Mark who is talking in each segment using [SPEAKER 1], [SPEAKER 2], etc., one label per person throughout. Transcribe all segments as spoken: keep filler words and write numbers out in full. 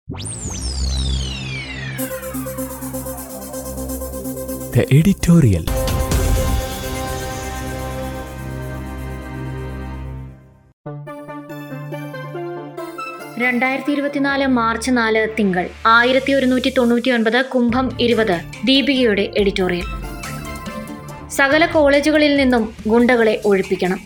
[SPEAKER 1] The editorial.
[SPEAKER 2] രണ്ടായിരത്തി ഇരുപത്തിനാല് March നാല് തിങ്കൾ ആയിരത്തി ഒരുന്നൂറ്റി തൊണ്ണൂറ്റി ഒൻപത് കുംഭം ഇരുപത് ദീപികയുടെ എഡിറ്റോറിയൽ. സകല കോളേജുകളിൽ നിന്നും ഗുണ്ടകളെ ഒഴിപ്പിക്കണം.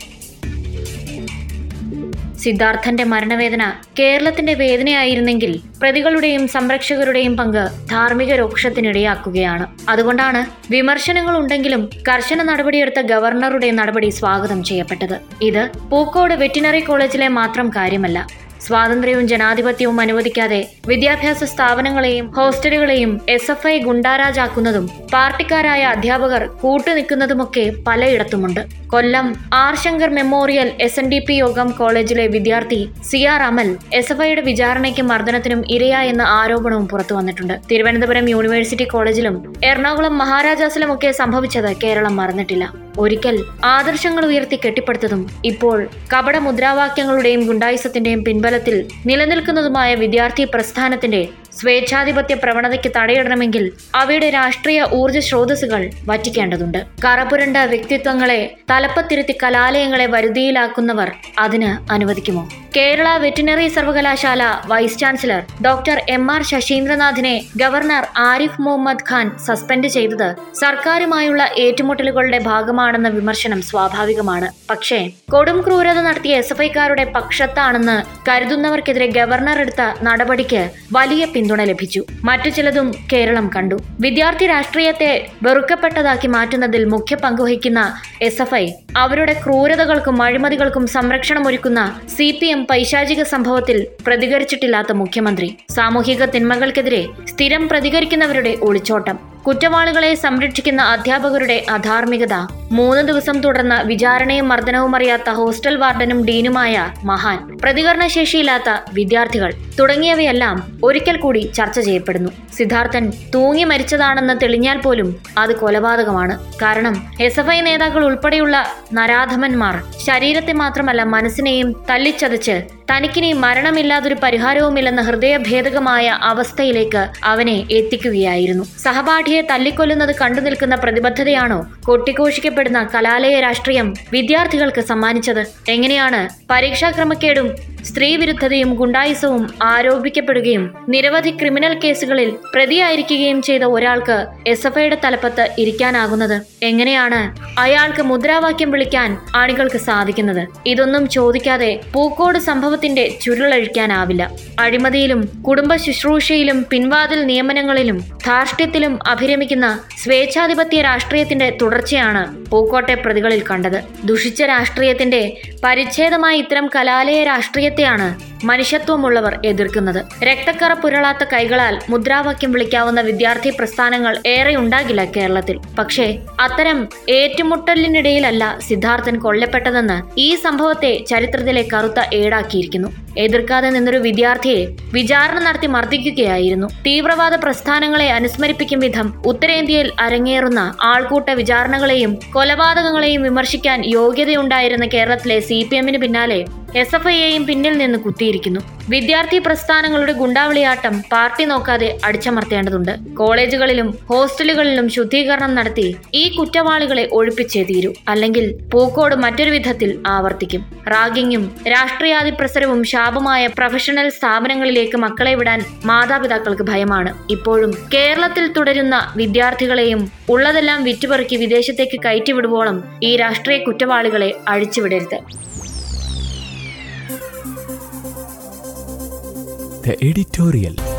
[SPEAKER 2] സിദ്ധാർത്ഥന്റെ മരണവേദന കേരളത്തിന്റെ വേദനയായിരുന്നെങ്കിൽ പ്രതികളുടെയും സംരക്ഷകരുടെയും പങ്ക് ധാർമ്മിക രോക്ഷത്തിനിടയാക്കുകയാണ്. അതുകൊണ്ടാണ് വിമർശനങ്ങൾ ഉണ്ടെങ്കിലും കർശന നടപടിയെടുത്ത ഗവർണറുടെ നടപടി സ്വാഗതം ചെയ്യപ്പെട്ടത്. ഇത് പൂക്കോട് വെറ്റിനറി കോളേജിലെ മാത്രം കാര്യമല്ല. സ്വാതന്ത്ര്യവും ജനാധിപത്യവും അനുവദിക്കാതെ വിദ്യാഭ്യാസ സ്ഥാപനങ്ങളെയും ഹോസ്റ്റലുകളെയും എസ് എഫ് ഐ ഗുണ്ടാരാജാക്കുന്നതും പാർട്ടിക്കാരായ അധ്യാപകർ കൂട്ടുനിൽക്കുന്നതുമൊക്കെ പലയിടത്തുമുണ്ട്. Kollam R Shankar memorial S N D P യോഗം കോളേജിലെ വിദ്യാർത്ഥി C R Amal S F ഐയുടെ വിചാരണയ്ക്കും മർദ്ദനത്തിനും ഇരയായെന്ന ആരോപണവും പുറത്തു വന്നിട്ടുണ്ട്. തിരുവനന്തപുരം യൂണിവേഴ്സിറ്റി കോളേജിലും എറണാകുളം മഹാരാജാസിലുമൊക്കെ സംഭവിച്ചത് കേരളം മറന്നിട്ടില്ല. ഒരിക്കൽ ആദർശങ്ങൾ ഉയർത്തി കെട്ടിപ്പടുത്തതും ഇപ്പോൾ കപട മുദ്രാവാക്യങ്ങളുടെയും ഗുണ്ടായിസത്തിന്റെയും പിൻബലത്തിൽ നിലനിൽക്കുന്നതുമായ വിദ്യാർത്ഥി പ്രസ്ഥാനത്തിന്റെ സ്വേച്ഛാധിപത്യ പ്രവണതയ്ക്ക് തടയിടണമെങ്കിൽ അവയുടെ രാഷ്ട്രീയ ഊർജ്ജ സ്രോതസ്സുകൾ വറ്റിക്കേണ്ടതുണ്ട്. കറപുരണ്ട വ്യക്തിത്വങ്ങളെ തലപ്പത്തിരുത്തി കലാലയങ്ങളെ വരുതിയിലാക്കുന്നവർ അതിന് അനുവദിക്കുമോ? കേരള വെറ്റിനറി സർവകലാശാല vice chancellor doctor M R ശശീന്ദ്രനാഥിനെ ഗവർണർ ആരിഫ് മുഹമ്മദ് ഖാൻ സസ്പെൻഡ് ചെയ്തത് സർക്കാരുമായുള്ള ഏറ്റുമുട്ടലുകളുടെ ഭാഗമാണെന്ന വിമർശനം സ്വാഭാവികമാണ്. പക്ഷേ കൊടും ക്രൂരത നടത്തിയ എസ് എഫ് ഐക്കാരുടെ പക്ഷത്താണെന്ന് കരുതുന്നവർക്കെതിരെ ഗവർണർ എടുത്ത നടപടിക്ക് വലിയ പിന്തുണ ലഭിച്ചു. മറ്റു ചിലതും കേരളം കണ്ടു. വിദ്യാർത്ഥി രാഷ്ട്രീയത്തെ വെറുക്കപ്പെട്ടതാക്കി മാറ്റുന്നതിൽ മുഖ്യ പങ്കുവഹിക്കുന്ന എസ് എഫ് ഐ അവരുടെ ക്രൂരതകൾക്കും അഴിമതികൾക്കും സംരക്ഷണം ഒരുക്കുന്ന സി പി എം പൈശാചിക സംഭവത്തിൽ പ്രതികരിച്ചിട്ടില്ലാത്ത മുഖ്യമന്ത്രി, സാമൂഹിക തിന്മകൾക്കെതിരെ സ്ഥിരം പ്രതികരിക്കുന്നവരുടെ ഒളിച്ചോട്ടം, കുറ്റവാളികളെ സംരക്ഷിക്കുന്ന അധ്യാപകരുടെ അധാർമികത, മൂന്ന് ദിവസം തുടർന്ന വിചാരണയും മർദ്ദനവും അറിയാത്ത ഹോസ്റ്റൽ വാർഡനും ഡീനുമായ മഹാൻ, പ്രതികരണശേഷിയില്ലാത്ത വിദ്യാർത്ഥികൾ തുടങ്ങിയവയെല്ലാം ഒരിക്കൽ കൂടി ചർച്ച ചെയ്യപ്പെടുന്നു. സിദ്ധാർത്ഥൻ തൂങ്ങി മരിച്ചതാണെന്ന് തെളിഞ്ഞാൽ പോലും അത് കൊലപാതകമാണ്. കാരണം എസ് എഫ് ഐ നേതാക്കൾ ഉൾപ്പെടെയുള്ള നരാധമന്മാർ ശരീരത്തെ മാത്രമല്ല മനസ്സിനെയും തല്ലിച്ചതച്ച് തനിക്കിനി മരണമില്ലാതൊരു പരിഹാരവുമില്ലെന്ന ഹൃദയഭേദകമായ അവസ്ഥയിലേക്ക് അവനെ എത്തിക്കുകയായിരുന്നു. സഹപാഠിയെ തല്ലിക്കൊല്ലുന്നത് കണ്ടു നിൽക്കുന്ന പ്രതിബദ്ധതയാണോ കൊട്ടിഘോഷിക്കപ്പെടുന്ന കലാലയ രാഷ്ട്രീയം വിദ്യാർത്ഥികൾക്ക് സമ്മാനിച്ചത്? എങ്ങനെയാണ് പരീക്ഷാ ക്രമക്കേടും സ്ത്രീവിരുദ്ധതയും ഗുണ്ടായിസവും ആരോപിക്കപ്പെടുകയും നിരവധി ക്രിമിനൽ കേസുകളിൽ പ്രതിയായിരിക്കുകയും ചെയ്ത ഒരാൾക്ക് എസ് എഫ് ഐയുടെ തലപ്പത്ത് ഇരിക്കാനാകുന്നത്? എങ്ങനെയാണ് അയാൾക്ക് മുദ്രാവാക്യം വിളിക്കാൻ ആളുകൾക്ക് സാധിക്കുന്നത്? ഇതൊന്നും ചോദിക്കാതെ പൂക്കോട് സംഭവത്തിന്റെ ചുരുളഴിക്കാനാവില്ല. അഴിമതിയിലും കുടുംബ ശുശ്രൂഷയിലും പിൻവാതിൽ നിയമനങ്ങളിലും ധാർഷ്ട്യത്തിലും അഭിരമിക്കുന്ന സ്വേച്ഛാധിപത്യ രാഷ്ട്രീയത്തിന്റെ തുടർച്ചയാണ് പൂക്കോട്ടെ പ്രതികളിൽ കണ്ടത്. ദുഷിച്ച രാഷ്ട്രീയത്തിന്റെ പരിച്ഛേദമായ ഇത്തരം കലാലയ രാഷ്ട്രീയത്തെയാണ് മനുഷ്യത്വമുള്ളവർ എതിർക്കുന്നത്. രക്തക്കറ പുരളാത്ത കൈകളാൽ മുദ്രാവാക്യം വിളിക്കാവുന്ന വിദ്യാർത്ഥി പ്രസ്ഥാനങ്ങൾ ഏറെ ഉണ്ടാകില്ല കേരളത്തിൽ. പക്ഷേ അത്തരം ഏറ്റുമുട്ടലിനിടയിലല്ല സിദ്ധാർത്ഥൻ കൊല്ലപ്പെട്ടതെന്ന് ഈ സംഭവത്തെ ചരിത്രത്തിലെ കറുത്ത ഏടാക്കിയിരിക്കുന്നു. എതിർക്കാതെ നിന്നൊരു വിദ്യാർത്ഥിയെ വിചാരണ നടത്തി മർദ്ദിക്കുകയായിരുന്നു. തീവ്രവാദ പ്രസ്ഥാനങ്ങളെ അനുസ്മരിപ്പിക്കും വിധം ഉത്തരേന്ത്യയിൽ അരങ്ങേറുന്ന ആൾക്കൂട്ട വിചാരണകളെയും കൊലപാതകങ്ങളെയും വിമർശിക്കാൻ യോഗ്യതയുണ്ടായിരുന്ന കേരളത്തിലെ സി പി എമ്മിന് പിന്നാലെ എസ് എഫ് ഐയെയും പിന്നിൽ നിന്ന് കുത്തിയിരിക്കുന്നു. വിദ്യാർത്ഥി പ്രസ്ഥാനങ്ങളുടെ ഗുണ്ടാവിളിയാട്ടം പാർട്ടി നോക്കാതെ അടിച്ചമർത്തേണ്ടതുണ്ട്. കോളേജുകളിലും ഹോസ്റ്റലുകളിലും ശുദ്ധീകരണം നടത്തി ഈ കുറ്റവാളികളെ ഒഴിപ്പിച്ചേ തീരൂ. അല്ലെങ്കിൽ പൂക്കോട് മറ്റൊരു വിധത്തിൽ ആവർത്തിക്കും. റാഗിങ്ങും രാഷ്ട്രീയാധിപ്രസരവും ശാപമായ പ്രൊഫഷണൽ സ്ഥാപനങ്ങളിലേക്ക് മക്കളെ വിടാൻ മാതാപിതാക്കൾക്ക് ഭയമാണ്. ഇപ്പോഴും കേരളത്തിൽ തുടരുന്ന വിദ്യാർത്ഥികളെയും ഉള്ളതെല്ലാം വിറ്റുപെറുക്കി വിദേശത്തേക്ക് കയറ്റിവിടുവോളം ഈ രാഷ്ട്രീയ കുറ്റവാളികളെ അഴിച്ചുവിടരുത്.
[SPEAKER 1] The editorial.